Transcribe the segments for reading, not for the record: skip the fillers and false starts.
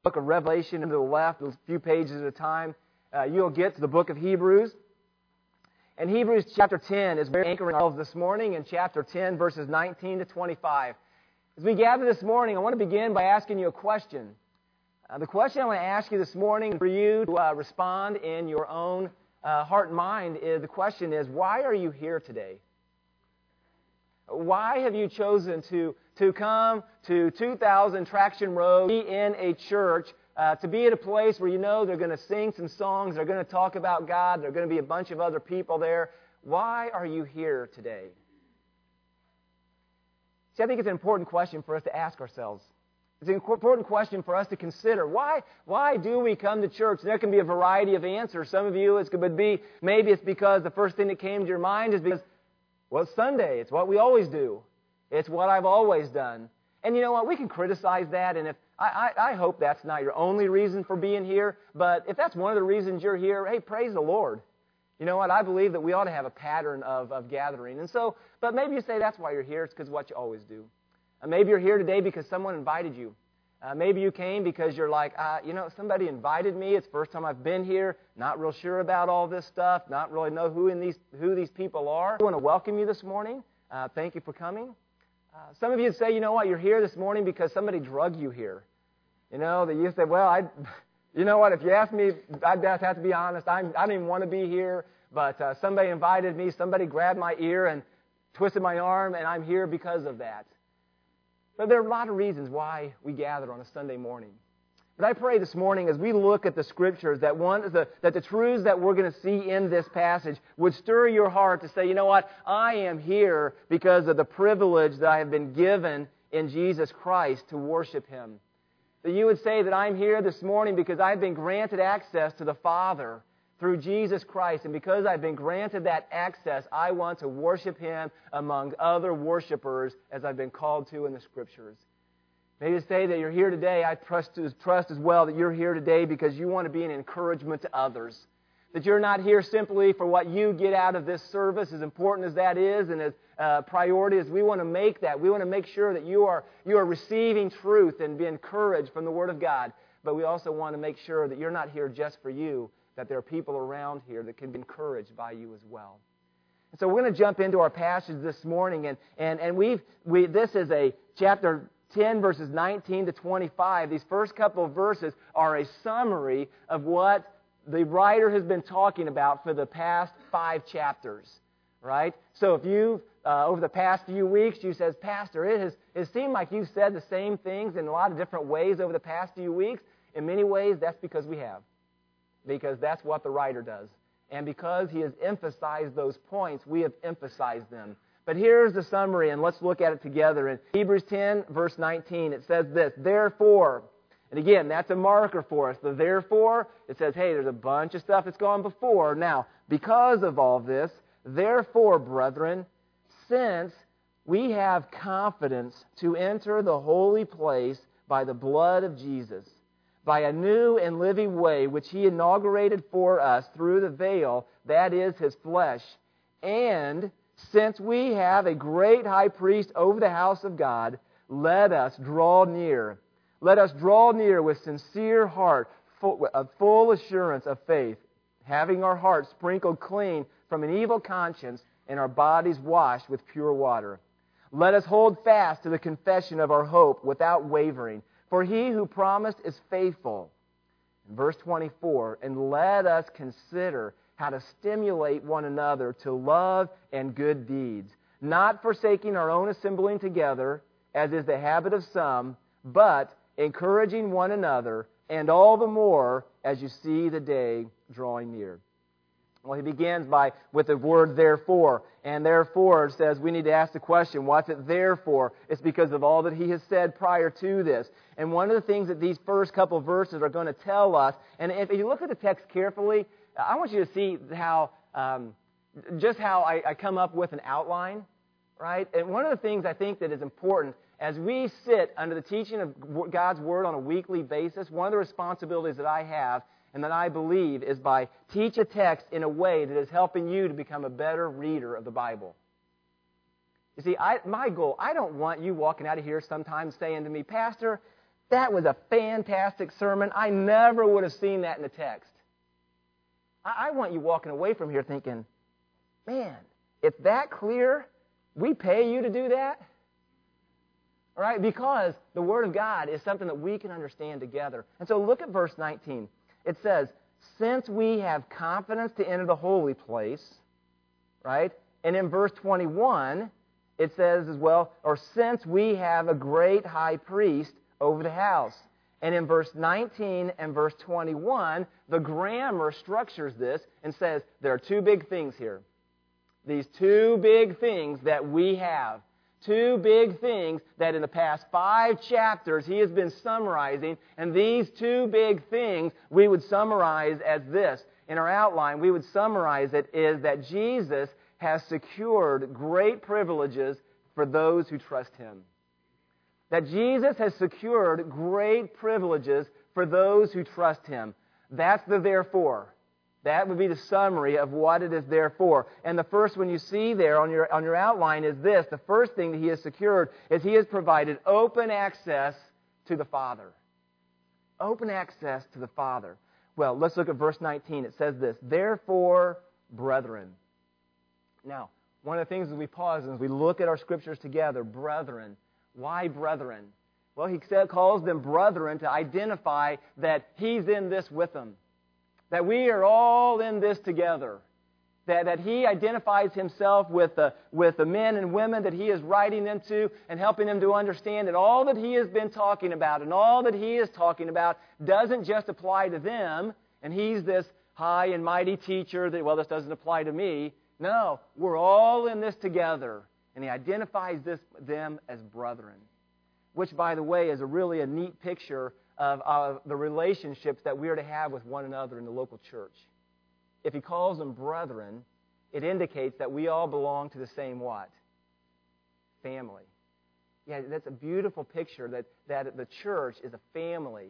book of Revelation to the left, a few pages at a time, you'll get to the book of Hebrews. And Hebrews chapter 10 is where we're anchoring ourselves this morning, in chapter 10, verses 19 to 25. As we gather this morning, I want to begin by asking you a question. The question I want to ask you this morning for you to respond in your own heart and mind is, the question is, why are you here today? Why have you chosen to come to 2000 Traction Road, be in a church, to be at a place where you know they're going to sing some songs, they're going to talk about God, there are going to be a bunch of other people there? Why are you here today? See, I think it's an important question for us to ask ourselves. It's an important question for us to consider. Why do we come to church? There can be a variety of answers. Some of you, it could be, maybe it's because the first thing that came to your mind is because, well, it's Sunday. It's what we always do. It's what I've always done. And you know what? We can criticize that, and if I hope that's not your only reason for being here, but if that's one of the reasons you're here, hey, praise the Lord. You know what? I believe that we ought to have a pattern of gathering. And so, but maybe you say that's why you're here. It's because what you always do. Maybe you're here today because someone invited you. Maybe you came because you're like, somebody invited me. It's the first time I've been here. Not real sure about all this stuff. Not really know who these people are. I want to welcome you this morning. Thank you for coming. Some of you say, you know what, you're here this morning because somebody drug you here. You know, that you say, well, you know what, if you ask me, I'd have to be honest, I didn't even want to be here, but somebody invited me, somebody grabbed my ear and twisted my arm, and I'm here because of that. But there are a lot of reasons why we gather on a Sunday morning. But I pray this morning as we look at the Scriptures that the truths that we're going to see in this passage would stir your heart to say, you know what, I am here because of the privilege that I have been given in Jesus Christ to worship Him. That you would say that I'm here this morning because I've been granted access to the Father through Jesus Christ. And because I've been granted that access, I want to worship Him among other worshipers as I've been called to in the Scriptures. Maybe to say that you're here today, I trust as well that you're here today because you want to be an encouragement to others. That you're not here simply for what you get out of this service, as important as that is and as priority as we want to make that. We want to make sure that you are receiving truth and be encouraged from the Word of God. But we also want to make sure that you're not here just for you, that there are people around here that can be encouraged by you as well. And so we're going to jump into our passage this morning, and this is a chapter 10, verses 19 to 25. These first couple of verses are a summary of what the writer has been talking about for the past 5 chapters, right? So if you've, over the past few weeks, you says, Pastor, it seemed like you've said the same things in a lot of different ways over the past few weeks. In many ways, that's because we have. Because that's what the writer does. And because he has emphasized those points, we have emphasized them. But here's the summary, and let's look at it together. In Hebrews 10, verse 19, it says this, therefore, and again, that's a marker for us. The therefore, it says, hey, there's a bunch of stuff that's gone before. Now, because of all this, therefore, brethren, since we have confidence to enter the holy place by the blood of Jesus, by a new and living way which He inaugurated for us through the veil, that is His flesh, and since we have a great high priest over the house of God, let us draw near. Let us draw near with sincere heart, full assurance of faith, having our hearts sprinkled clean from an evil conscience and our bodies washed with pure water. Let us hold fast to the confession of our hope without wavering, for He who promised is faithful. In verse 24, and let us consider how to stimulate one another to love and good deeds, not forsaking our own assembling together, as is the habit of some, but encouraging one another, and all the more as you see the day drawing near. Well, he begins with the word therefore, and therefore says we need to ask the question, what's it there for? It's because of all that he has said prior to this. And one of the things that these first couple verses are going to tell us, and if you look at the text carefully, I want you to see how I come up with an outline, right? And one of the things I think that is important as we sit under the teaching of God's Word on a weekly basis, one of the responsibilities that I have and that I believe is by teach a text in a way that is helping you to become a better reader of the Bible. You see, my goal, I don't want you walking out of here sometimes saying to me, Pastor, That was a fantastic sermon. I never would have seen that in the text. I want you walking away from here thinking, man, it's that clear? We pay you to do that? All right, because the Word of God is something that we can understand together. And so look at verse 19. It says, since we have confidence to enter the holy place, right? And in verse 21, it says as well, or since we have a great high priest over the house. And in verse 19 and verse 21, the grammar structures this and says there are two big things here. These two big things that we have. Two big things that in the past 5 chapters he has been summarizing. And these two big things we would summarize as this. In our outline, we would summarize it is that Jesus has secured great privileges for those who trust Him. That Jesus has secured great privileges for those who trust Him. That's the therefore. That would be the summary of what it is there for. And the first one you see there on your outline is this. The first thing that He has secured is He has provided open access to the Father. Open access to the Father. Well, let's look at verse 19. It says this, therefore, brethren. Now, one of the things as we pause and as we look at our scriptures together, brethren. Why brethren? Well, He calls them brethren to identify that He's in this with them. That we are all in this together. That He identifies Himself with the men and women that He is writing into and helping them to understand that all that He has been talking about and all that He is talking about doesn't just apply to them and He's this high and mighty teacher that, well, this doesn't apply to me. No, we're all in this together. And He identifies them as brethren. Which, by the way, is really a neat picture of the relationships that we are to have with one another in the local church. If He calls them brethren, it indicates that we all belong to the same what? Family. Yeah, that's a beautiful picture that the church is a family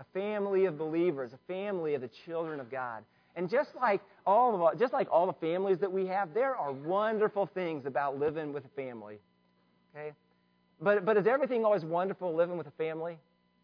of believers, a family of the children of God. And just like all the families that we have, there are wonderful things about living with a family. Okay? But is everything always wonderful living with a family?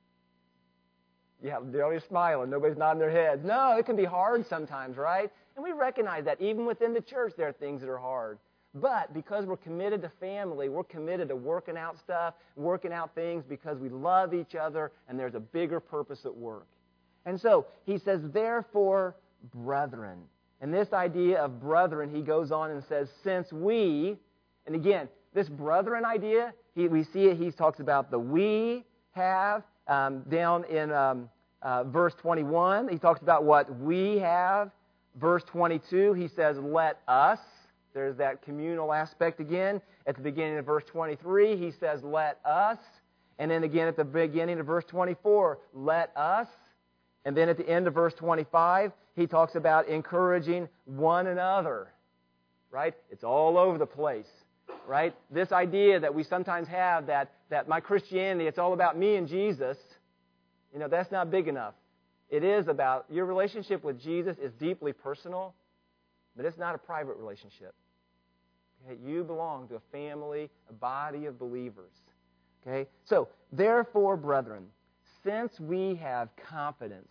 Yeah, they're always smiling. Nobody's nodding their heads. No, it can be hard sometimes, right? And we recognize that. Even within the church, there are things that are hard. But because we're committed to family, we're committed to working out stuff, working out things because we love each other, and there's a bigger purpose at work. And so, he says, therefore, brethren. And this idea of brethren, he goes on and says, since we, and again, this brethren idea, we see it, he talks about the we have, down in verse 21, he talks about what we have. Verse 22, he says, let us. There's that communal aspect again. At the beginning of verse 23, he says, let us. And then again at the beginning of verse 24, let us. And then at the end of verse 25, he talks about encouraging one another. Right? It's all over the place. Right? This idea that we sometimes have that my Christianity, it's all about me and Jesus, that's not big enough. It is about your relationship with Jesus is deeply personal, but it's not a private relationship. Okay? You belong to a family, a body of believers. Okay? So, therefore, brethren, since we have confidence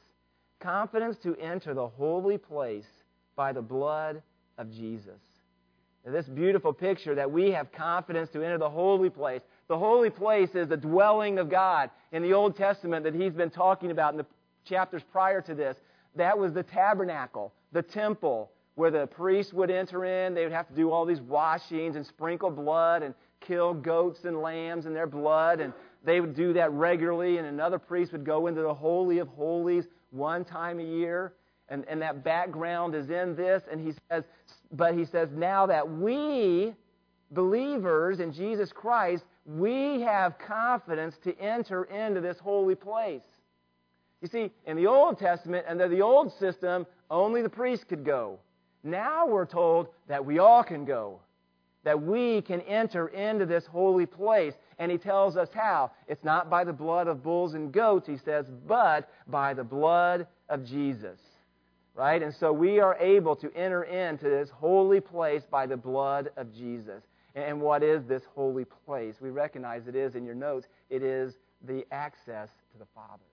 to enter the holy place by the blood of Jesus. Now, this beautiful picture that we have confidence to enter the holy place. The holy place is the dwelling of God. In the Old Testament that he's been talking about in the chapters prior to this, that was the tabernacle, the temple, where the priests would enter in. They would have to do all these washings and sprinkle blood and kill goats and lambs in their blood. And they would do that regularly. And another priest would go into the Holy of Holies one time a year. And that background is in this. And he says, now that we, believers in Jesus Christ, we have confidence to enter into this holy place. You see, in the Old Testament, under the old system, only the priest could go. Now we're told that we all can go. That we can enter into this holy place. And he tells us how. It's not by the blood of bulls and goats, he says, but by the blood of Jesus. Right? And so we are able to enter into this holy place by the blood of Jesus. And what is this holy place? We recognize it is in your notes. It is the access to the Father.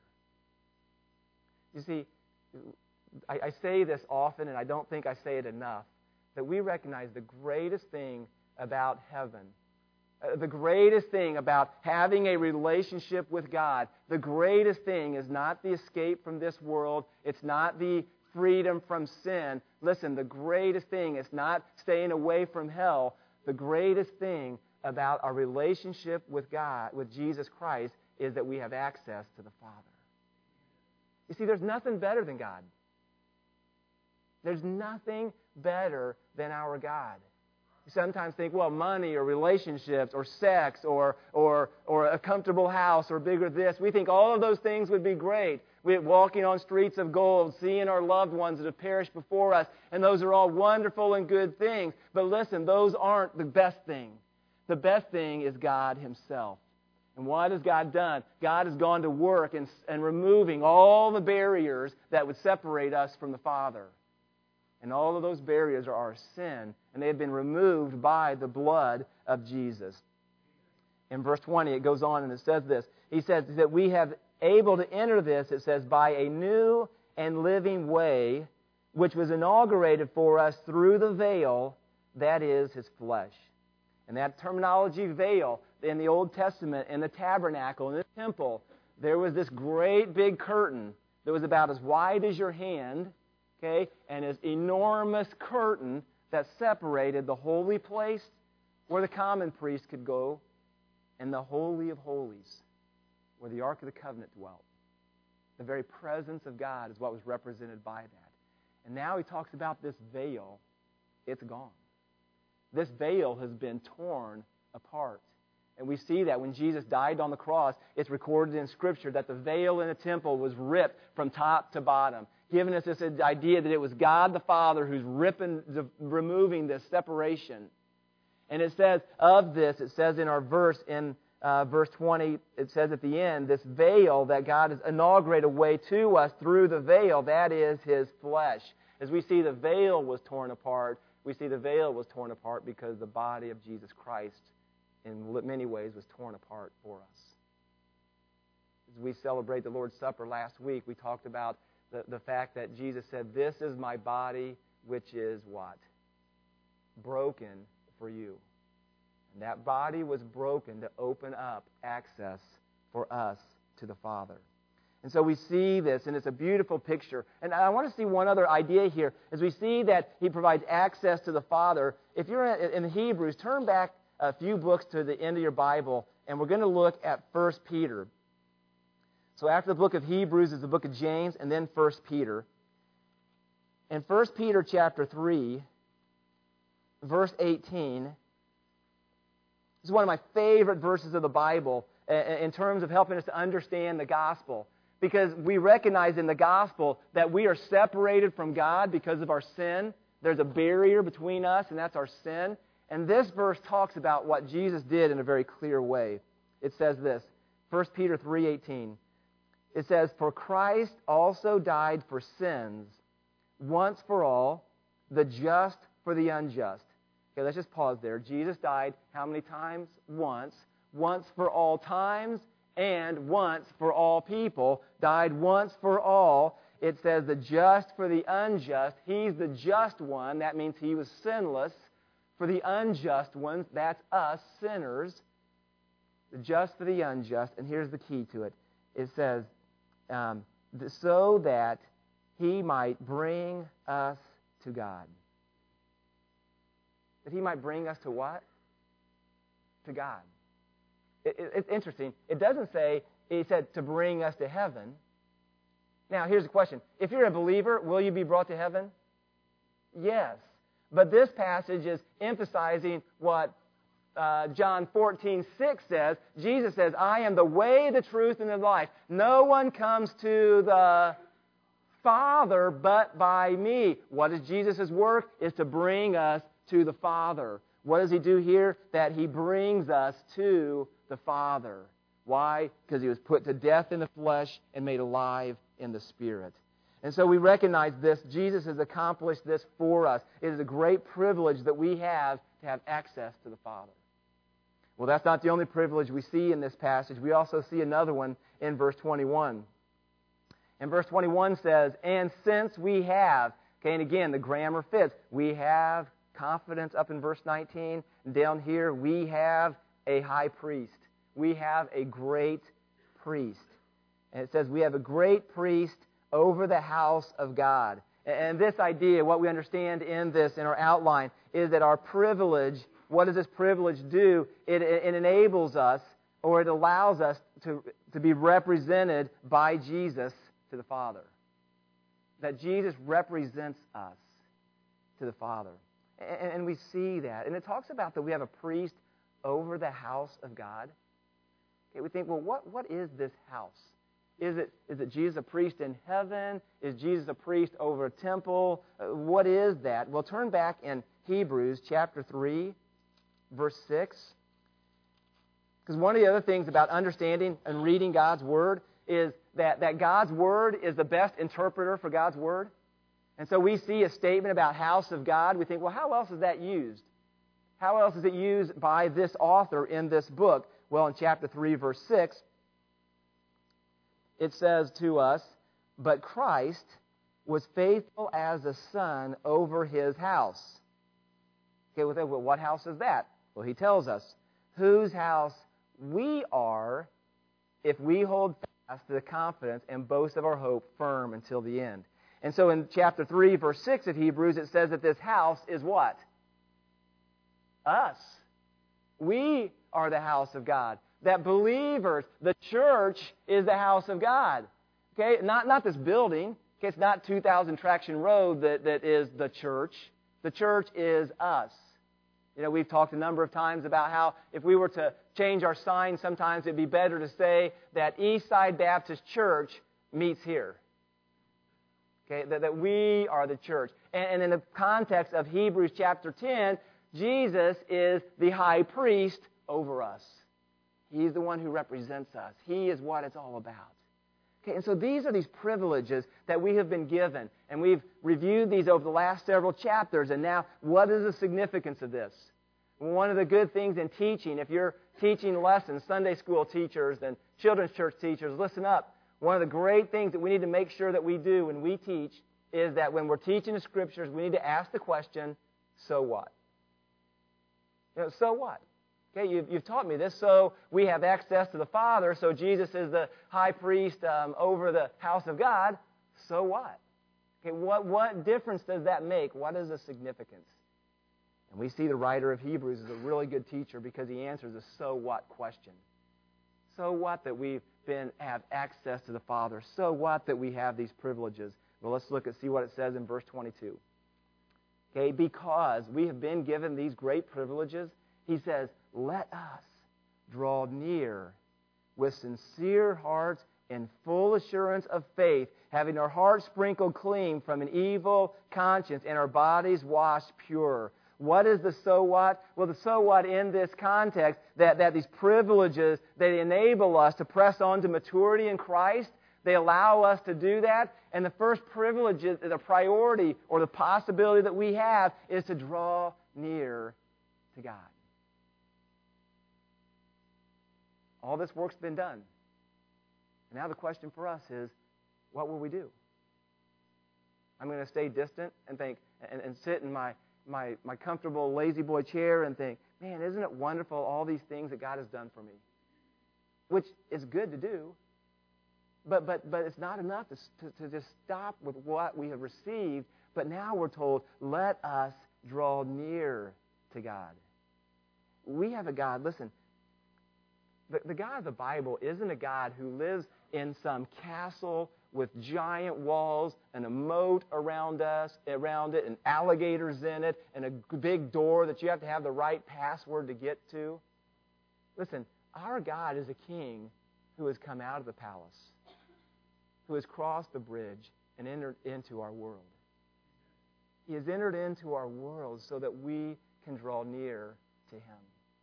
You see, I say this often, and I don't think I say it enough, that we recognize the greatest thing about heaven, the greatest thing about having a relationship with God, the greatest thing is not the escape from this world. It's not the freedom from sin. Listen, the greatest thing is not staying away from hell. The greatest thing about our relationship with God, with Jesus Christ, is that we have access to the Father. You see, there's nothing better than God. There's nothing better than our God. You sometimes think, well, money or relationships or sex or a comfortable house or bigger this. We think all of those things would be great. We're walking on streets of gold, seeing our loved ones that have perished before us, and those are all wonderful and good things. But listen, those aren't the best thing. The best thing is God Himself. And what has God done? God has gone to work and removing all the barriers that would separate us from the Father. And all of those barriers are our sin, and they have been removed by the blood of Jesus. In verse 20, it goes on and it says this. He says that we have able to enter this, it says, by a new and living way, which was inaugurated for us through the veil, that is His flesh. And that terminology, veil, in the Old Testament, in the tabernacle, in the temple, there was this great big curtain that was about as wide as your hand, okay, and this enormous curtain that separated the holy place where the common priest could go and the Holy of Holies where the Ark of the Covenant dwelt. The very presence of God is what was represented by that. And now he talks about this veil. It's gone. This veil has been torn apart. And we see that when Jesus died on the cross, it's recorded in Scripture that the veil in the temple was ripped from top to bottom, giving us this idea that it was God the Father who's removing this separation. And it says of this, it says in our verse, in verse 20, it says at the end, this veil that God has inaugurated a way to us through the veil, that is His flesh. As we see the veil was torn apart, we see the veil was torn apart because the body of Jesus Christ in many ways was torn apart for us. As we celebrate the Lord's Supper last week, we talked about the fact that Jesus said, "This is my body, which is" what? Broken for you. And that body was broken to open up access for us to the Father. And so we see this, and it's a beautiful picture. And I want to see one other idea here. As we see that He provides access to the Father, if you're in Hebrews, turn back a few books to the end of your Bible, and we're going to look at 1 Peter. So after the book of Hebrews is the book of James, and then 1 Peter. In 1 Peter chapter 3, verse 18, this is one of my favorite verses of the Bible in terms of helping us to understand the gospel. Because we recognize in the gospel that we are separated from God because of our sin. There's a barrier between us, and that's our sin. And this verse talks about what Jesus did in a very clear way. It says this, 1 Peter 3:18. It says, "For Christ also died for sins, once for all, the just for the unjust." Okay, let's just pause there. Jesus died how many times? Once. Once for all times, and once for all people. Died once for all. It says the just for the unjust. He's the just one. That means He was sinless. For the unjust ones, that's us, sinners. The just for the unjust. And here's the key to it. It says, so that He might bring us to God. That He might bring us to what? To God. It's interesting. It doesn't say, He said, to bring us to heaven. Now, here's the question. If you're a believer, will you be brought to heaven? Yes. But this passage is emphasizing what John 14:6 says. Jesus says, "I am the way, the truth, and the life. No one comes to the Father but by me." What is Jesus' work? Is to bring us to the Father. What does He do here? That He brings us to the Father. Why? Because He was put to death in the flesh and made alive in the Spirit. And so we recognize this. Jesus has accomplished this for us. It is a great privilege that we have to have access to the Father. Well, that's not the only privilege we see in this passage. We also see another one in verse 21. And verse 21 says, and since we have, okay, and again, the grammar fits. We have confidence up in verse 19. Down here, we have a high priest. We have a great priest. And it says we have a great priest over the house of God. And this idea, what we understand in this, in our outline, is that our privilege, what does this privilege do? It enables us, or it allows us to be represented by Jesus to the Father. That Jesus represents us to the Father. And we see that. And it talks about that we have a priest over the house of God. Okay, we think, well, what is this house? Is it Jesus a priest in heaven? Is Jesus a priest over a temple? What is that? Well, turn back in Hebrews chapter 3, verse 6. Because one of the other things about understanding and reading God's Word is that God's Word is the best interpreter for God's Word. And so we see a statement about house of God. We think, well, how else is that used? How else is it used by this author in this book? Well, in chapter 3, verse 6, it says to us, but Christ was faithful as a son over his house. Okay, well, what house is that? Well, he tells us, whose house we are if we hold fast to the confidence and boast of our hope firm until the end. And so in chapter 3, verse 6 of Hebrews, it says that this house is what? Us. We are the house of God. That believers, the church, is the house of God. Okay, not this building. Okay, it's not 2000 Traction Road that is the church. The church is us. You know, we've talked a number of times about how if we were to change our sign, sometimes it'd be better to say that Eastside Baptist Church meets here. Okay, that we are the church. And in the context of Hebrews chapter 10, Jesus is the high priest over us. He's the one who represents us. He is what it's all about. Okay, and so these are these privileges that we have been given. And we've reviewed these over the last several chapters. And now, what is the significance of this? One of the good things in teaching, if you're teaching lessons, Sunday school teachers and children's church teachers, listen up. One of the great things that we need to make sure that we do when we teach is that when we're teaching the Scriptures, we need to ask the question, so what? You know, so what? Okay, you've taught me this, so we have access to the Father, so Jesus is the high priest over the house of God, so what? Okay, what difference does that make? What is the significance? And we see the writer of Hebrews is a really good teacher because he answers a so what question. So what that we have access to the Father? So what that we have these privileges? Well, let's see what it says in verse 22. Okay, because we have been given these great privileges, he says, let us draw near with sincere hearts and full assurance of faith, having our hearts sprinkled clean from an evil conscience and our bodies washed pure. What is the so what? Well, the so what in this context, that these privileges, they enable us to press on to maturity in Christ. They allow us to do that. And the first privilege, the priority or the possibility that we have is to draw near to God. All this work's been done. And now the question for us is, what will we do? I'm going to stay distant and think and sit in my comfortable lazy boy chair and think, man, isn't it wonderful all these things that God has done for me? Which is good to do, but it's not enough to just stop with what we have received. But now we're told, let us draw near to God. We have a God, listen, the God of the Bible isn't a God who lives in some castle with giant walls and a moat around it, and alligators in it, and a big door that you have to have the right password to get to. Listen, our God is a king who has come out of the palace, who has crossed the bridge and entered into our world. He has entered into our world so that we can draw near to Him.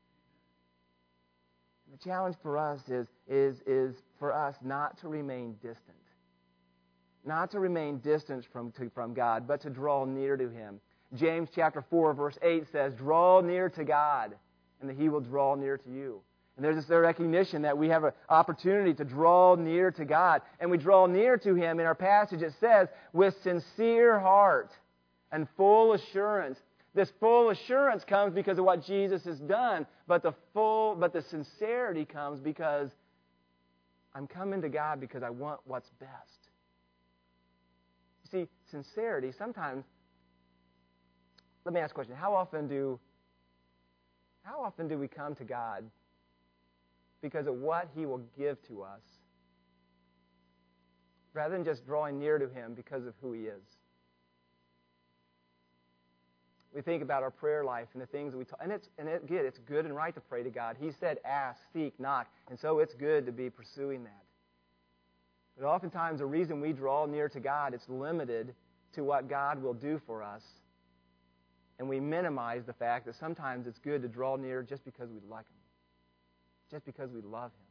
The challenge for us is for us not to remain distant. Not to remain distant from God, but to draw near to Him. James chapter 4, verse 8 says, draw near to God, and that He will draw near to you. And there's this recognition that we have an opportunity to draw near to God. And we draw near to Him. In our passage it says, with sincere heart and full assurance. This full assurance comes because of what Jesus has done. But the sincerity comes because I'm coming to God because I want what's best. You see, sincerity, sometimes, let me ask a question. How often do we come to God because of what He will give to us, rather than just drawing near to Him because of who He is? We think about our prayer life and the things that we talk, and it's good and right to pray to God. He said, ask, seek, knock, and so it's good to be pursuing that. But oftentimes the reason we draw near to God, it's limited to what God will do for us. And we minimize the fact that sometimes it's good to draw near just because we like Him, just because we love Him.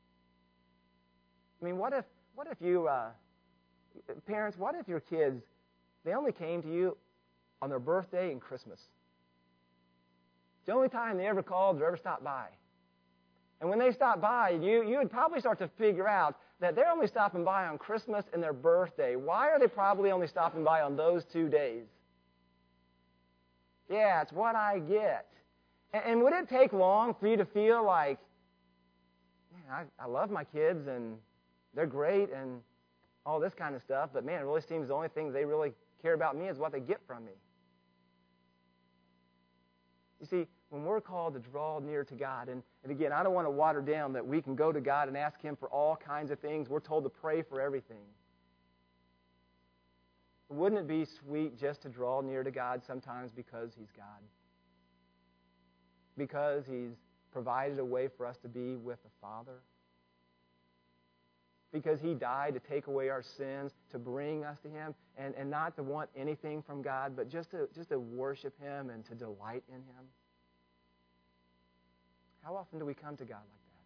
I mean, what if you, parents, what if your kids, they only came to you on their birthday and Christmas? It's the only time they ever called or ever stopped by. And when they stop by, you would probably start to figure out that they're only stopping by on Christmas and their birthday. Why are they probably only stopping by on those 2 days? Yeah, it's what I get. And would it take long for you to feel like, man, I love my kids and they're great and all this kind of stuff, but man, it really seems the only thing they really care about me is what they get from me. You see, when we're called to draw near to God, and again, I don't want to water down that we can go to God and ask Him for all kinds of things. We're told to pray for everything. Wouldn't it be sweet just to draw near to God sometimes because He's God? Because He's provided a way for us to be with the Father? Because He died to take away our sins, to bring us to Him, and not to want anything from God, but just to worship Him and to delight in Him? How often do we come to God like that?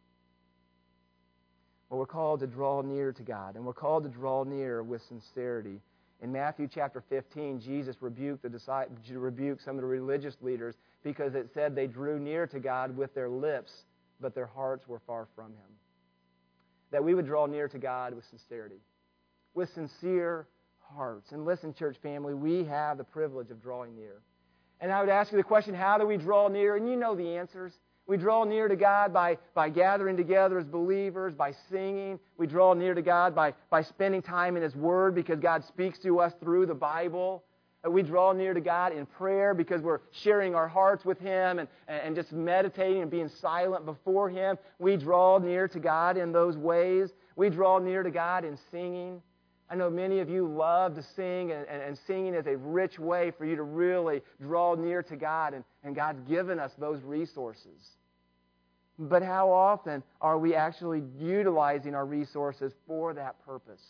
Well, we're called to draw near to God, and we're called to draw near with sincerity. In Matthew chapter 15, Jesus rebuked some of the religious leaders because it said they drew near to God with their lips, but their hearts were far from Him. That we would draw near to God with sincerity, with sincere hearts. And listen, church family, we have the privilege of drawing near. And I would ask you the question, how do we draw near? And you know the answers. We draw near to God by gathering together as believers, by singing. We draw near to God by spending time in His Word because God speaks to us through the Bible. We draw near to God in prayer because we're sharing our hearts with Him and just meditating and being silent before Him. We draw near to God in those ways. We draw near to God in singing. I know many of you love to sing, and singing is a rich way for you to really draw near to God, and God's given us those resources. But how often are we actually utilizing our resources for that purpose?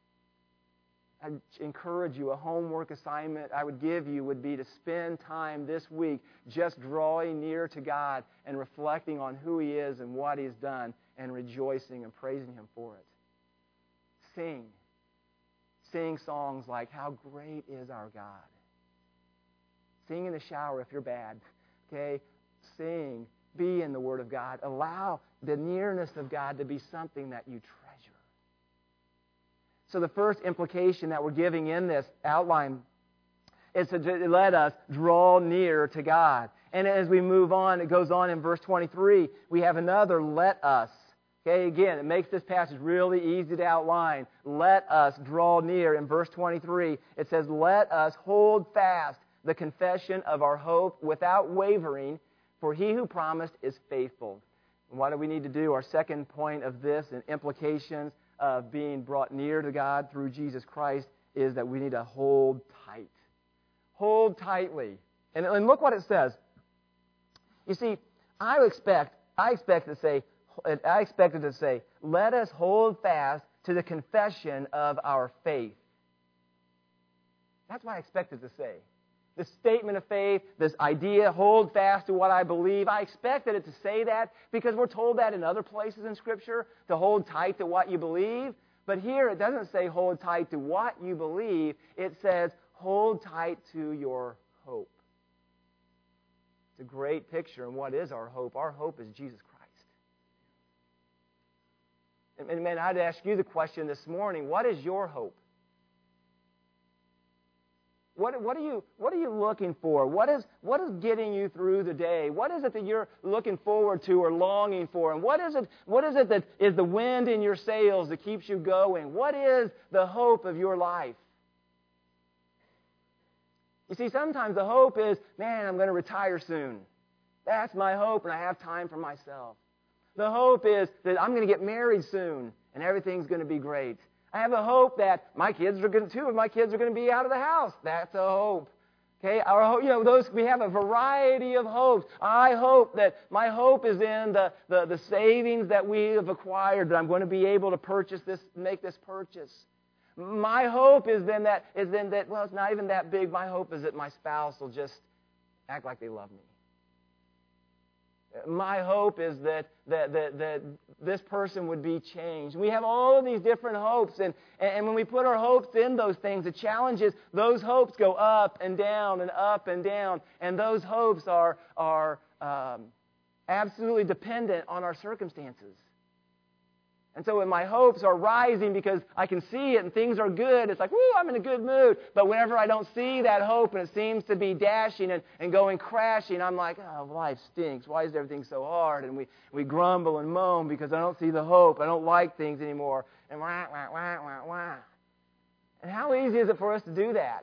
I encourage you, a homework assignment I would give you would be to spend time this week just drawing near to God and reflecting on who He is and what He's done and rejoicing and praising Him for it. Sing. Sing songs like, how great is our God. Sing in the shower if you're bad. Okay? Sing. Be in the Word of God. Allow the nearness of God to be something that you treasure. So the first implication that we're giving in this outline is to let us draw near to God. And as we move on, it goes on in verse 23, we have another let us. Okay, again, it makes this passage really easy to outline. Let us draw near. In verse 23, it says, let us hold fast the confession of our hope without wavering, for He who promised is faithful. And what do we need to do? Our second point of this and implications of being brought near to God through Jesus Christ is that we need to hold tight. Hold tightly. And look what it says. You see, I expected to say, let us hold fast to the confession of our faith. That's what I expected to say. This statement of faith, this idea, hold fast to what I believe. I expected it to say that because we're told that in other places in Scripture, to hold tight to what you believe. But here it doesn't say hold tight to what you believe. It says hold tight to your hope. It's a great picture. And what is our hope? Our hope is Jesus Christ. And man, I'd ask you the question this morning, what is your hope? What are you looking for? What is getting you through the day? What is it that you're looking forward to or longing for? And what is it that is the wind in your sails that keeps you going? What is the hope of your life? You see, sometimes the hope is, man, I'm going to retire soon. That's my hope, and I have time for myself. The hope is that I'm going to get married soon, and everything's going to be great. I have a hope that two of my kids are going to be out of the house. That's a hope. Okay, our hope, we have a variety of hopes. I hope that my hope is in the savings that we have acquired, that I'm going to be able to make this purchase. My hope is then that well, it's not even that big. My hope is that my spouse will just act like they love me. My hope is that this person would be changed. We have all of these different hopes, and when we put our hopes in those things, the challenge is those hopes go up and down and up and down, and those hopes are absolutely dependent on our circumstances. And so when my hopes are rising because I can see it and things are good, it's like, woo, I'm in a good mood. But whenever I don't see that hope and it seems to be dashing and going crashing, I'm like, oh, life stinks. Why is everything so hard? And we grumble and moan because I don't see the hope. I don't like things anymore. And wah, wah, wah, wah, wah. And how easy is it for us to do that?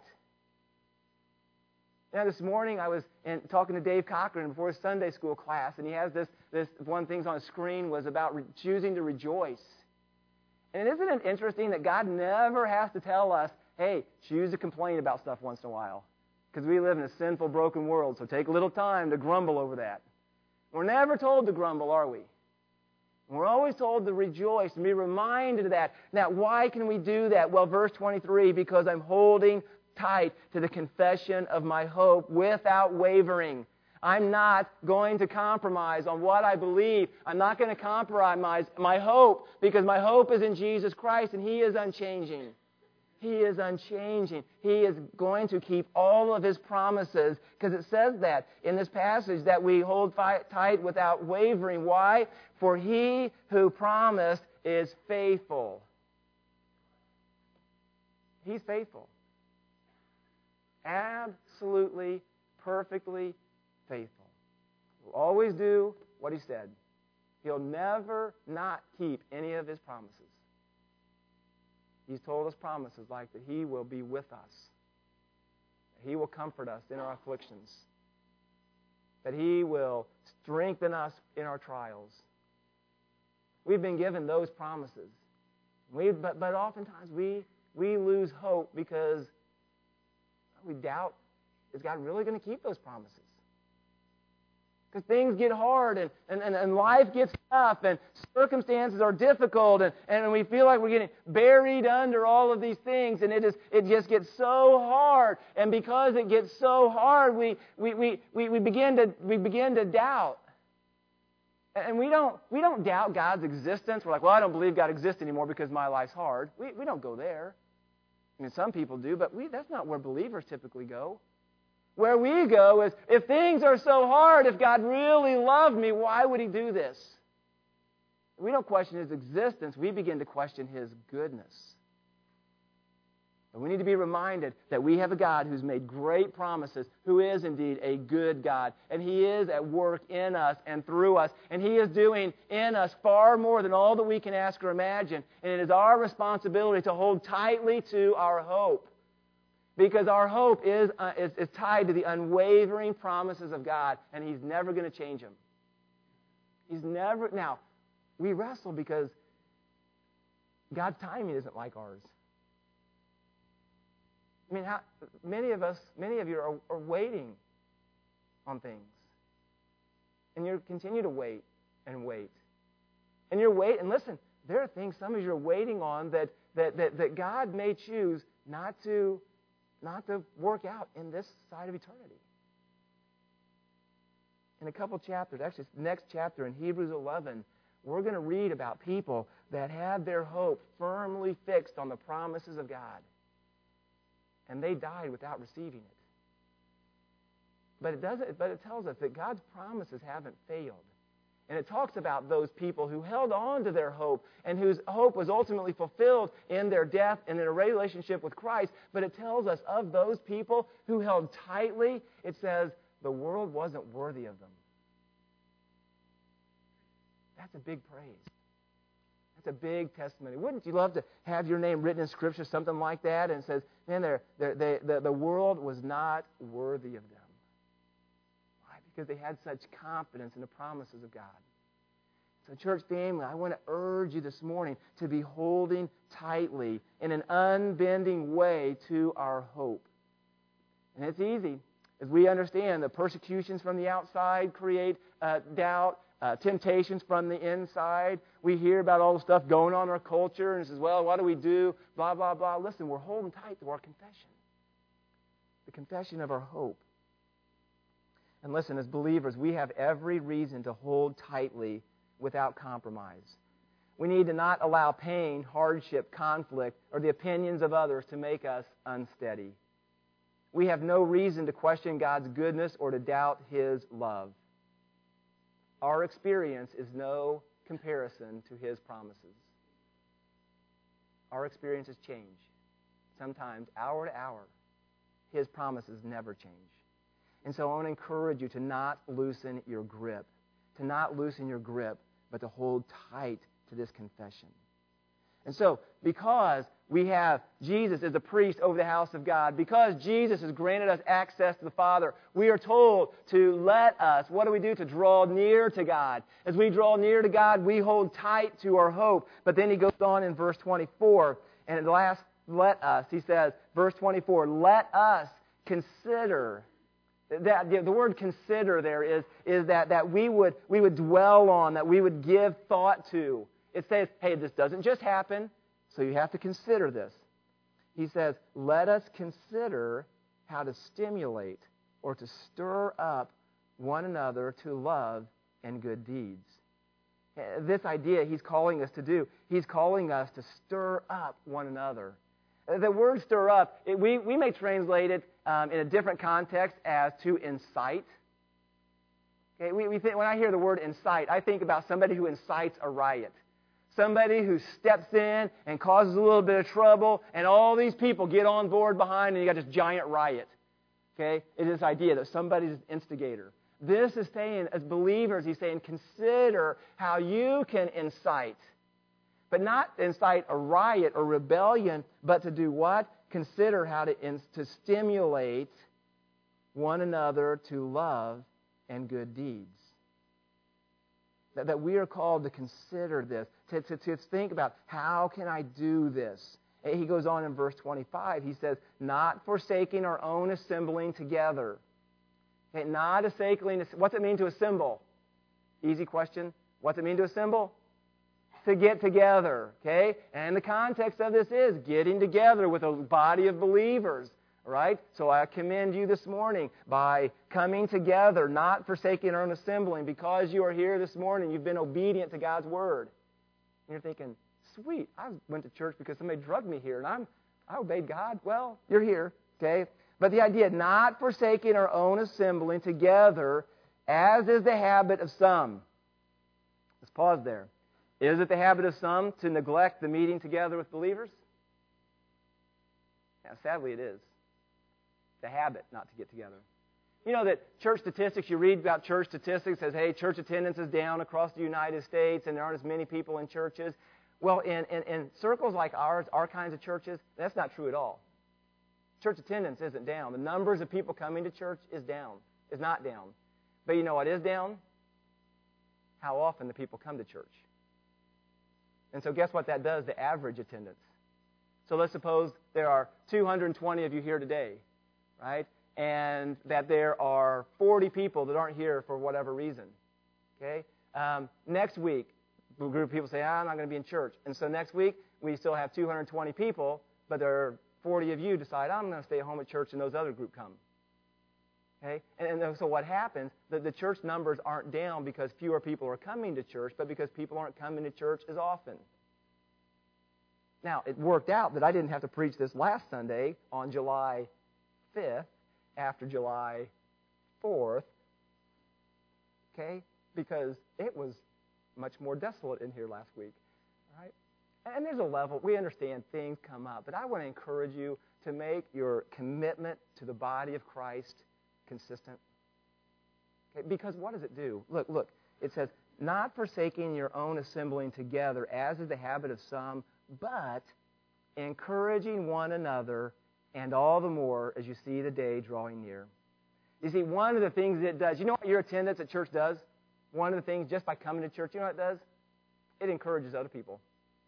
This morning I was talking to Dave Cochran before his Sunday school class, and he has this one thing on his screen was about choosing to rejoice. And isn't it interesting that God never has to tell us, hey, choose to complain about stuff once in a while? Because we live in a sinful, broken world, so take a little time to grumble over that. We're never told to grumble, are we? We're always told to rejoice and be reminded of that. Now, why can we do that? Well, verse 23, because I'm holding tight to the confession of my hope without wavering. I'm not going to compromise on what I believe. I'm not going to compromise my hope because my hope is in Jesus Christ and He is unchanging. He is unchanging. He is going to keep all of His promises because it says that in this passage that we hold tight without wavering. Why? For He who promised is faithful. He's faithful. Absolutely, perfectly faithful. He'll always do what He said. He'll never not keep any of His promises. He's told us promises like that He will be with us, that He will comfort us in our afflictions, that He will strengthen us in our trials. We've been given those promises. But oftentimes we lose hope because we doubt, is God really going to keep those promises? Because things get hard and life gets tough and circumstances are difficult and we feel like we're getting buried under all of these things and it just gets so hard. And because it gets so hard, we begin to doubt. And we don't doubt God's existence. We're like, well, I don't believe God exists anymore because my life's hard. We don't go there. I mean, some people do, but that's not where believers typically go. Where we go is, if things are so hard, if God really loved me, why would He do this? We don't question His existence. We begin to question His goodness. And we need to be reminded that we have a God who's made great promises, who is indeed a good God. And He is at work in us and through us. And He is doing in us far more than all that we can ask or imagine. And it is our responsibility to hold tightly to our hope. Because our hope is tied to the unwavering promises of God. And He's never going to change them. He's never... Now, we wrestle because God's timing isn't like ours. I mean, many of you are waiting on things. And you continue to wait and wait. And you're waiting, and listen, there are things some of you are waiting on that God may choose not to work out in this side of eternity. In a couple chapters, actually, next chapter in Hebrews 11, we're going to read about people that had their hope firmly fixed on the promises of God. And they died without receiving it. But it tells us that God's promises haven't failed. And it talks about those people who held on to their hope and whose hope was ultimately fulfilled in their death and in a relationship with Christ. But it tells us of those people who held tightly, it says the world wasn't worthy of them. That's a big praise. That's a big testimony. Wouldn't you love to have your name written in Scripture, something like that, and it says, man, the world was not worthy of them. Because they had such confidence in the promises of God. So, church family, I want to urge you this morning to be holding tightly in an unbending way to our hope. And it's easy. As we understand, the persecutions from the outside create doubt, temptations from the inside. We hear about all the stuff going on in our culture, and it says, well, what do we do? Blah, blah, blah. Listen, we're holding tight to our confession. The confession of our hope. And listen, as believers, we have every reason to hold tightly without compromise. We need to not allow pain, hardship, conflict, or the opinions of others to make us unsteady. We have no reason to question God's goodness or to doubt His love. Our experience is no comparison to His promises. Our experiences change, sometimes hour to hour. His promises never change. And so I want to encourage you to not loosen your grip. To not loosen your grip, but to hold tight to this confession. And so, because we have Jesus as a priest over the house of God, because Jesus has granted us access to the Father, we are told to let us, what do we do? To draw near to God. As we draw near to God, we hold tight to our hope. But then he goes on in verse 24, and at the last, let us, he says, verse 24, let us consider. The word consider there is that we would dwell on, that we would give thought to. It says, hey, this doesn't just happen, so you have to consider this. He says, let us consider how to stimulate or to stir up one another to love and good deeds. This idea he's calling us to do, he's calling us to stir up one another. The word stir up, we may translate it in a different context as to incite. Okay, we think, when I hear the word incite, I think about somebody who incites a riot. Somebody who steps in and causes a little bit of trouble, and all these people get on board behind, and you got this giant riot. Okay? It is this idea that somebody's an instigator. This is saying, as believers, he's saying, consider how you can incite. But not incite a riot or rebellion, but to do what? Consider how to stimulate one another to love and good deeds. That we are called to consider this, to think about, how can I do this? He goes on in verse 25. He says, not forsaking our own assembling together. Okay, not assembling. What's it mean to assemble? Easy question. What's it mean to assemble? To get together, okay? And the context of this is getting together with a body of believers, right? So I commend you this morning by coming together, not forsaking our own assembling. Because you are here this morning, you've been obedient to God's Word. And you're thinking, sweet, I went to church because somebody drugged me here, and I obeyed God. Well, you're here, okay? But the idea, not forsaking our own assembling together, as is the habit of some. Let's pause there. Is it the habit of some to neglect the meeting together with believers? Yeah, sadly it is. The habit not to get together. You know that church statistics, you read about church statistics, says, hey, church attendance is down across the United States and there aren't as many people in churches. Well, in circles like ours, our kinds of churches, that's not true at all. Church attendance isn't down. The numbers of people coming to church is not down. But you know what is down? How often the people come to church. And so guess what that does to average attendance? So let's suppose there are 220 of you here today, right? And that there are 40 people that aren't here for whatever reason, okay? Next week, a group of people say, I'm not going to be in church. And so next week, we still have 220 people, but there are 40 of you decide, I'm going to stay at home at church, and those other group come. Okay? And so what happens, the church numbers aren't down because fewer people are coming to church, but because people aren't coming to church as often. Now, it worked out that I didn't have to preach this last Sunday on July 5th after July 4th, okay, because it was much more desolate in here last week, right? And there's a level. We understand things come up, but I want to encourage you to make your commitment to the body of Christ consistent. Okay, because what does it do? Look. It says, not forsaking your own assembling together, as is the habit of some, but encouraging one another, and all the more as you see the day drawing near. You see, one of the things it does, you know what your attendance at church does? One of the things, just by coming to church, you know what it does? It encourages other people.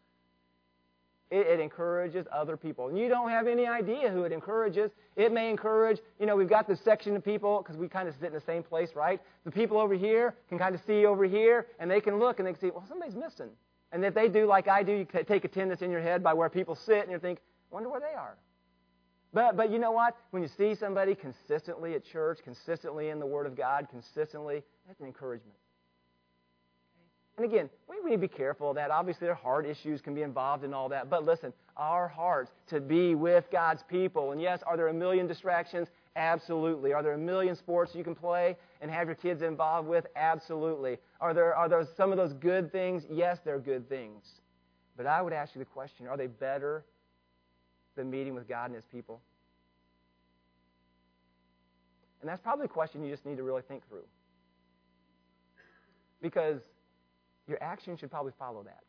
It encourages other people. And you don't have any idea who it encourages. It may encourage, we've got this section of people, because we kind of sit in the same place, right? The people over here can kind of see over here, and they can look, and they can see, well, somebody's missing. And if they do like I do, you take attendance in your head by where people sit, and you think, wonder where they are. But you know what? When you see somebody consistently at church, consistently in the Word of God, consistently, that's an encouragement. And again, we need to be careful of that. Obviously, their heart issues can be involved in all that. But listen, our hearts to be with God's people. And yes, are there a million distractions? Absolutely. Are there a million sports you can play and have your kids involved with? Absolutely. Are there some of those good things? Yes, they're good things. But I would ask you the question, are they better than meeting with God and His people? And that's probably a question you just need to really think through. Because your action should probably follow that.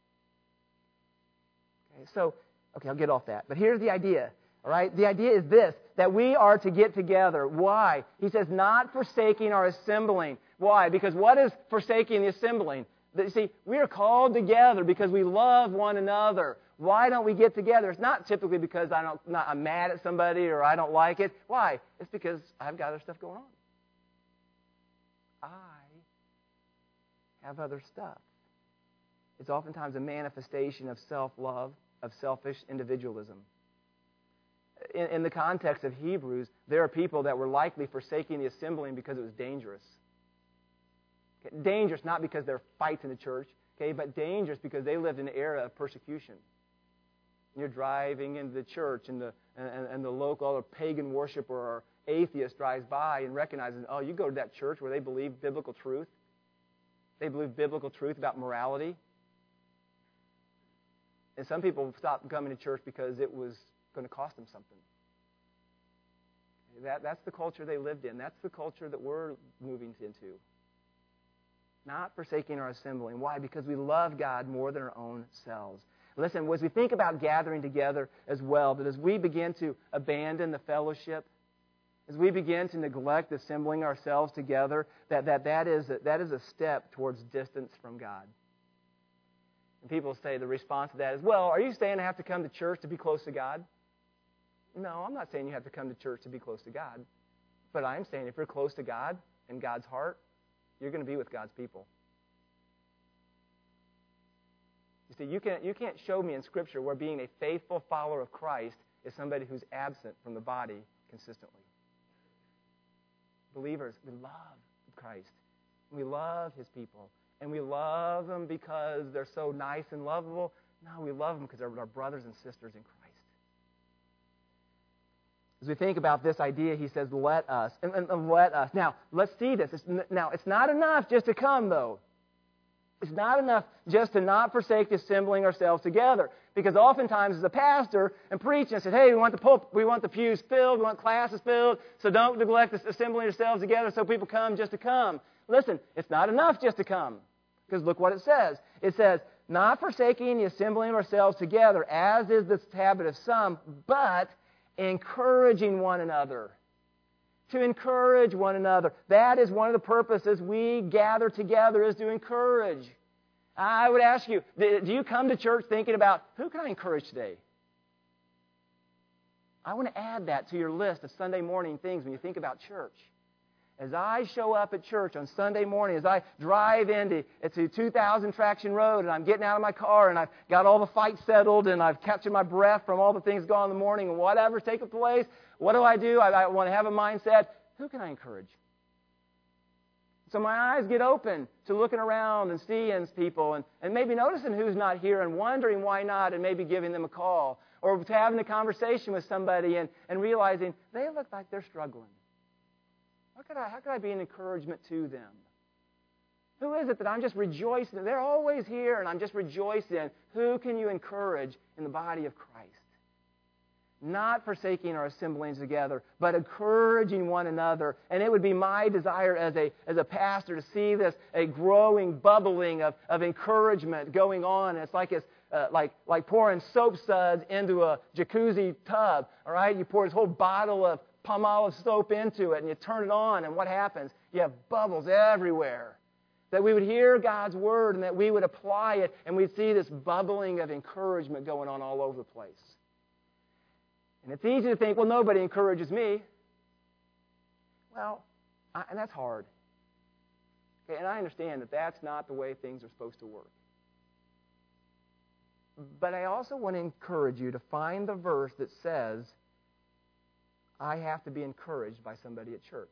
Okay, I'll get off that. But here's the idea, all right? The idea is this, that we are to get together. Why? He says, not forsaking our assembling. Why? Because what is forsaking the assembling? See, we are called together because we love one another. Why don't we get together? It's not typically because I'm mad at somebody or I don't like it. Why? It's because I've got other stuff going on. I have other stuff. It's oftentimes a manifestation of self-love, of selfish individualism. In the context of Hebrews, there are people that were likely forsaking the assembling because it was dangerous. Okay? Dangerous not because there are fights in the church, okay, but dangerous because they lived in an era of persecution. You're driving into the church and the local or pagan worshiper or atheist drives by and recognizes, oh, you go to that church where they believe biblical truth. They believe biblical truth about morality. And some people stopped coming to church because it was going to cost them something. That's the culture they lived in. That's the culture that we're moving into. Not forsaking our assembling. Why? Because we love God more than our own selves. Listen, as we think about gathering together as well, that as we begin to abandon the fellowship, as we begin to neglect assembling ourselves together, that is a step towards distance from God. And people say the response to that is, well, are you saying I have to come to church to be close to God? No, I'm not saying you have to come to church to be close to God. But I'm saying if you're close to God and God's heart, you're going to be with God's people. You see, you can't show me in Scripture where being a faithful follower of Christ is somebody who's absent from the body consistently. Believers, we love Christ. We love His people. And we love them because they're so nice and lovable. No, we love them because they're our brothers and sisters in Christ. As we think about this idea, he says, let us. And let us. Now, let's see this. It's not enough just to come, though. It's not enough just to not forsake assembling ourselves together. Because oftentimes as a pastor and preaching, I said, hey, we want the pews filled, we want classes filled, so don't neglect assembling yourselves together so people come just to come. Listen, it's not enough just to come. Because look what it says. It says, not forsaking the assembling of ourselves together, as is the habit of some, but encouraging one another. To encourage one another. That is one of the purposes we gather together, is to encourage. I would ask you, do you come to church thinking about, who can I encourage today? I want to add that to your list of Sunday morning things when you think about church. As I show up at church on Sunday morning, as I drive into 2000 Traction Road, and I'm getting out of my car, and I've got all the fights settled, and I've captured my breath from all the things going on in the morning, and whatever's taking place, what do? I want to have a mindset, who can I encourage? So my eyes get open to looking around and seeing people, and maybe noticing who's not here, and wondering why not, and maybe giving them a call, or having a conversation with somebody, and realizing they look like they're struggling. How could I be an encouragement to them? Who is it that I'm just rejoicing? They're always here, and I'm just rejoicing. Who can you encourage in the body of Christ? Not forsaking our assemblings together, but encouraging one another. And it would be my desire as a pastor to see this, a growing, bubbling of encouragement going on. And it's like pouring soap suds into a jacuzzi tub. All right, you pour this whole bottle of Palmolive soap into it, and you turn it on, and what happens? You have bubbles everywhere. That we would hear God's word, and that we would apply it, and we'd see this bubbling of encouragement going on all over the place. And it's easy to think, well, nobody encourages me. Well, and that's hard. Okay, and I understand that that's not the way things are supposed to work. But I also want to encourage you to find the verse that says, I have to be encouraged by somebody at church.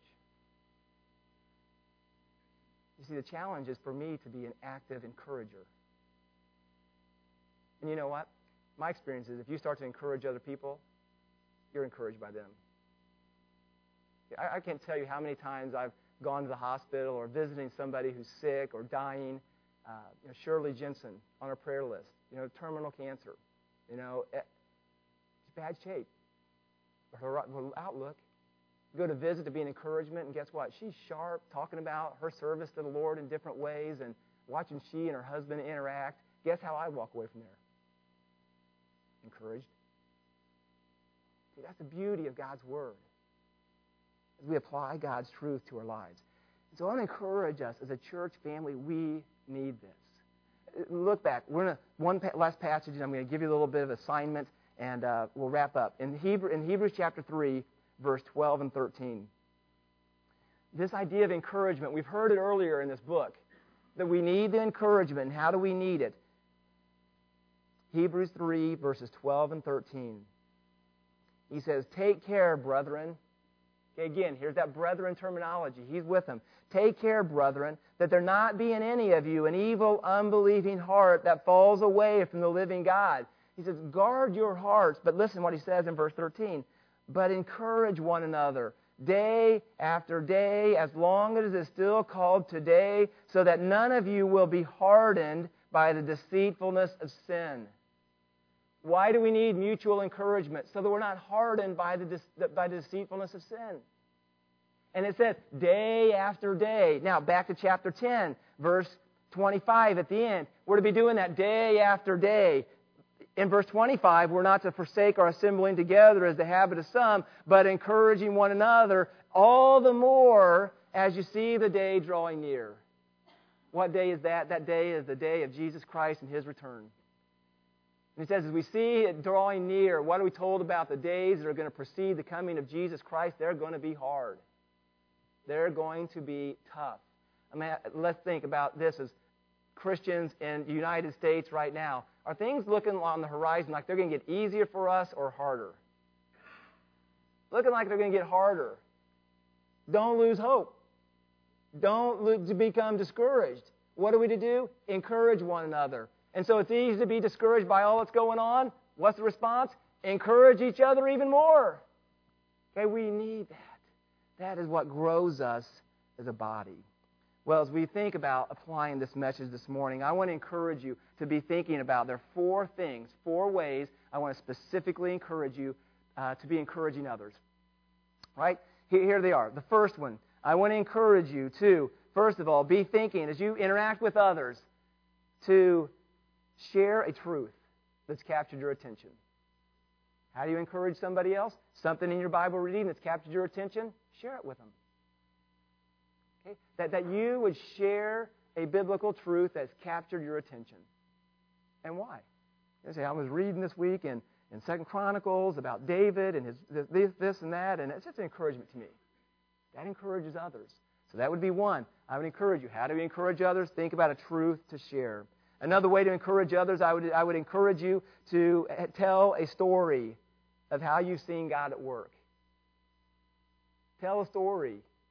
You see, the challenge is for me to be an active encourager. And you know what? My experience is if you start to encourage other people, you're encouraged by them. I can't tell you how many times I've gone to the hospital or visiting somebody who's sick or dying. Shirley Jensen on our prayer list, terminal cancer, bad shape. Her outlook. You go to visit to be an encouragement, and guess what? She's sharp, talking about her service to the Lord in different ways and watching she and her husband interact. Guess how I walk away from there? Encouraged. See, that's the beauty of God's Word. As we apply God's truth to our lives. And so I want to encourage us as a church family, we need this. Look back. We're in one last passage, and I'm going to give you a little bit of assignment, and we'll wrap up. In Hebrews chapter 3, verse 12 and 13. This idea of encouragement, we've heard it earlier in this book, that we need the encouragement. How do we need it? Hebrews 3, verses 12 and 13. He says, take care, brethren. Okay, again, here's that brethren terminology. He's with them. Take care, brethren, that there not be in any of you an evil, unbelieving heart that falls away from the living God. He says, guard your hearts. But listen what he says in verse 13. But encourage one another day after day, as long as it is still called today, so that none of you will be hardened by the deceitfulness of sin. Why do we need mutual encouragement? So that we're not hardened by the deceitfulness of sin. And it says, day after day. Now, back to chapter 10, verse 25 at the end. We're to be doing that day after day. In verse 25, we're not to forsake our assembling together as the habit of some, but encouraging one another, all the more as you see the day drawing near. What day is that? That day is the day of Jesus Christ and His return. And it says, as we see it drawing near, what are we told about the days that are going to precede the coming of Jesus Christ? They're going to be hard. They're going to be tough. I mean, let's think about this as Christians in the United States right now. Are things looking on the horizon like they're going to get easier for us or harder? Looking like they're going to get harder. Don't lose hope. Don't become discouraged. What are we to do? Encourage one another. And so it's easy to be discouraged by all that's going on. What's the response? Encourage each other even more. Okay, we need that. That is what grows us as a body. Well, as we think about applying this message this morning, I want to encourage you to be thinking about, there are 4 ways I want to specifically encourage you to be encouraging others. Right? Here they are. The first one, I want to encourage you to, first of all, be thinking as you interact with others to share a truth that's captured your attention. How do you encourage somebody else? Something in your Bible reading that's captured your attention? Share it with them. Okay? That you would share a biblical truth that's captured your attention. And why? You say, I was reading this week in 2 Chronicles about David and his this and that, and it's just an encouragement to me. That encourages others. So that would be one. I would encourage you. How do we encourage others? Think about a truth to share. Another way to encourage others, I would encourage you to tell a story of how you've seen God at work. Tell a story.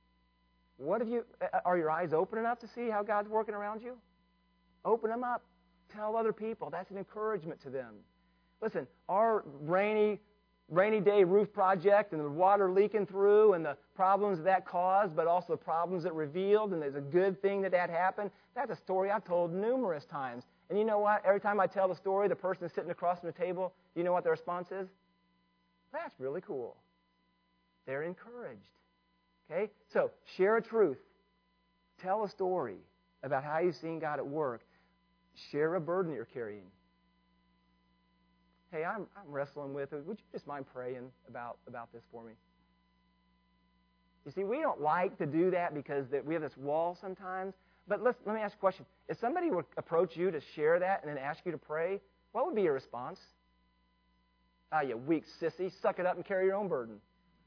Are your eyes open enough to see how God's working around you? Open them up. Tell other people. That's an encouragement to them. Listen, our brainy, rainy day roof project and the water leaking through and the problems that caused, but also the problems it revealed, and there's a good thing that happened. That's a story I've told numerous times. And you know what? Every time I tell the story, the person sitting across from the table, you know what their response is? That's really cool. They're encouraged. Okay? So, share a truth. Tell a story about how you've seen God at work. Share a burden you're carrying. Hey, I'm wrestling with it. Would you just mind praying about this for me? You see, we don't like to do that because we have this wall sometimes. But let me ask you a question. If somebody would approach you to share that and then ask you to pray, what would be your response? Ah, you weak sissy. Suck it up and carry your own burden.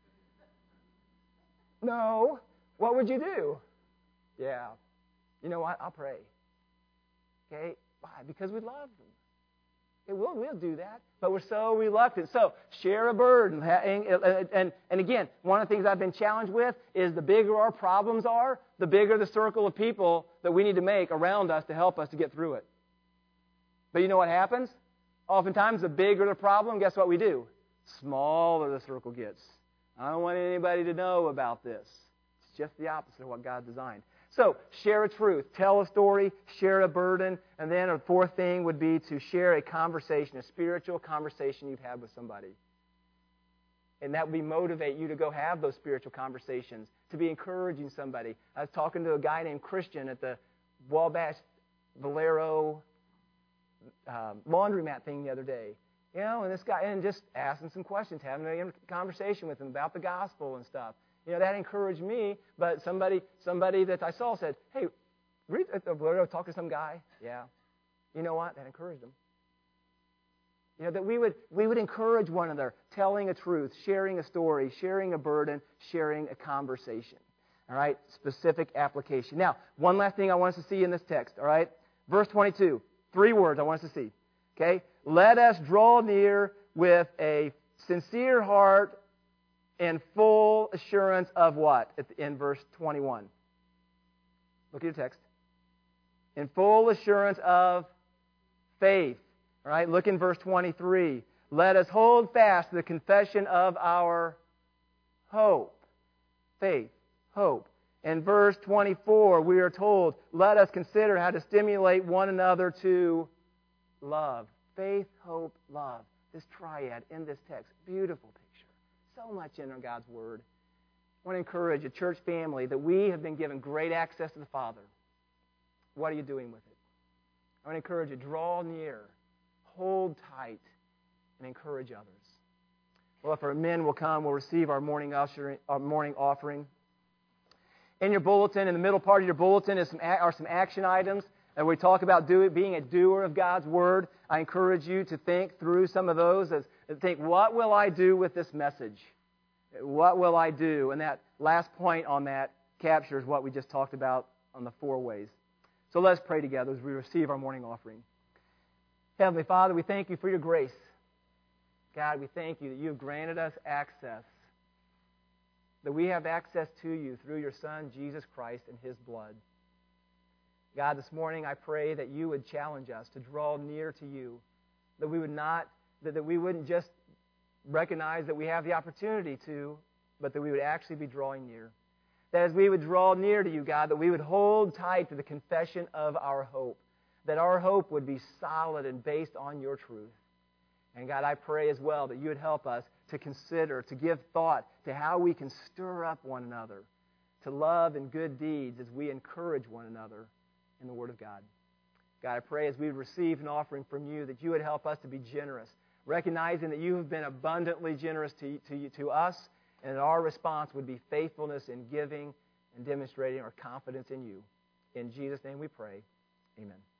No. What would you do? Yeah. You know what? I'll pray. Okay? Why? Because we love them. Okay, we'll do that. But we're so reluctant. So, share a burden. And again, one of the things I've been challenged with is the bigger our problems are, the bigger the circle of people that we need to make around us to help us to get through it. But you know what happens? Oftentimes, the bigger the problem, guess what we do? Smaller the circle gets. I don't want anybody to know about this. It's just the opposite of what God designed. So, share a truth, tell a story, share a burden, and then a fourth thing would be to share a conversation, a spiritual conversation you've had with somebody. And that would motivate you to go have those spiritual conversations, to be encouraging somebody. I was talking to a guy named Christian at the Wabash Valero laundromat thing the other day. You know, and this guy, and just asking some questions, having a conversation with him about the gospel and stuff. You know, that encouraged me, but somebody that I saw said, hey, talk to some guy. Yeah. You know what? That encouraged them. You know, that we would encourage one another, telling a truth, sharing a story, sharing a burden, sharing a conversation. All right? Specific application. Now, one last thing I want us to see in this text. All right? Verse 22. 3 words I want us to see. Okay? Let us draw near with a sincere heart and full assurance of what? In verse 21. Look at your text. In full assurance of faith. All right, look in verse 23. Let us hold fast to the confession of our hope. Faith, hope. In verse 24, we are told, let us consider how to stimulate one another to love. Faith, hope, love. This triad in this text. Beautiful picture. So much in God's Word. I want to encourage a church family that we have been given great access to the Father. What are you doing with it? I want to encourage you, draw near, hold tight, and encourage others. Well, if our men will come, we'll receive our morning offering. In your bulletin, in the middle part of your bulletin, are some action items. And we talk about being a doer of God's Word. I encourage you to think through some of those and think, what will I do with this message? What will I do? And that last point on that captures what we just talked about on the 4 ways. So let's pray together as we receive our morning offering. Heavenly Father, we thank you for your grace. God, we thank you that you have granted us access, that we have access to you through your Son, Jesus Christ, and his blood. God, this morning I pray that you would challenge us to draw near to you, that we wouldn't just recognize that we have the opportunity to, but that we would actually be drawing near. That as we would draw near to you, God, that we would hold tight to the confession of our hope, that our hope would be solid and based on your truth. And God, I pray as well that you would help us to consider, to give thought to how we can stir up one another, to love and good deeds as we encourage one another in the Word of God. God, I pray as we receive an offering from you that you would help us to be generous, recognizing that you have been abundantly generous to us, and that our response would be faithfulness in giving and demonstrating our confidence in you. In Jesus' name we pray. Amen.